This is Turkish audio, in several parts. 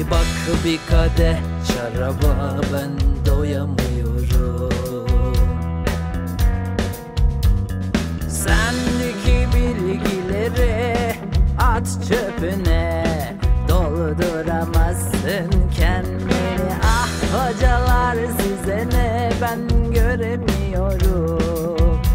Bak bir kadeh şaraba ben doyamıyorum. Sendeki bilgileri at çöpüne, dolduramazsın kendini. Ah hocalar size ne, ben göremiyorum.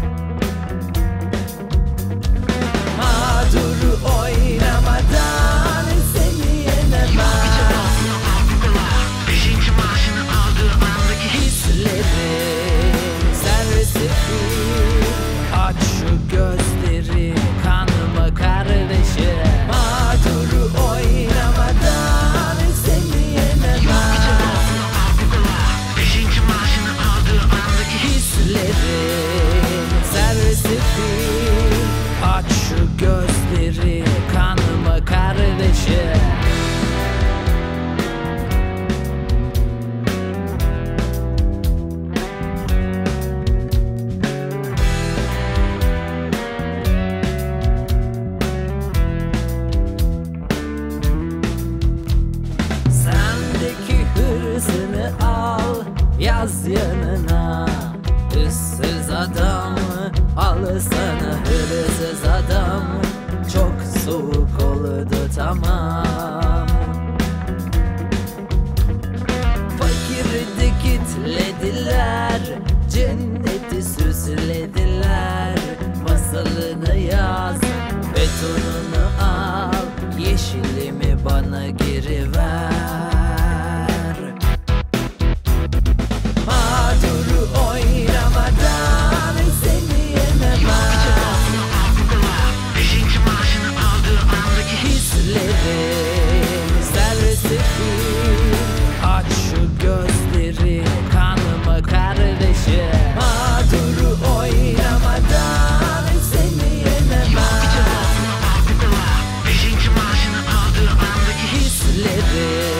Mağduru oynamadan seni yenemem. Beşinci maaşını aldığı andaki Hislerim sersefil, aç şu gözleri kanıma kardeşim. Mağduru oynamadan seni yenemem. beşinci maaşını aldığı andaki Hislerim sersefil, aç şu gözleri kanıma kardeşim. Sendeki hırsını al, yaz yanına. Hırsız adam, al sana hırsız adam. Çok soğuk oldu tamam. Fakiri kitlediler, cenneti süslediler. Masalını yaz, betonunu al, yeşilimi bana geri ver. Mağduru oynamadan seni yenemem. beşinci maaşını aldığı andaki Hislerim sersefil, aç şu gözleri kanıma kardeşim. Mağduru oynamadan seni yenemem. beşinci maaşını aldığı andaki Hislerim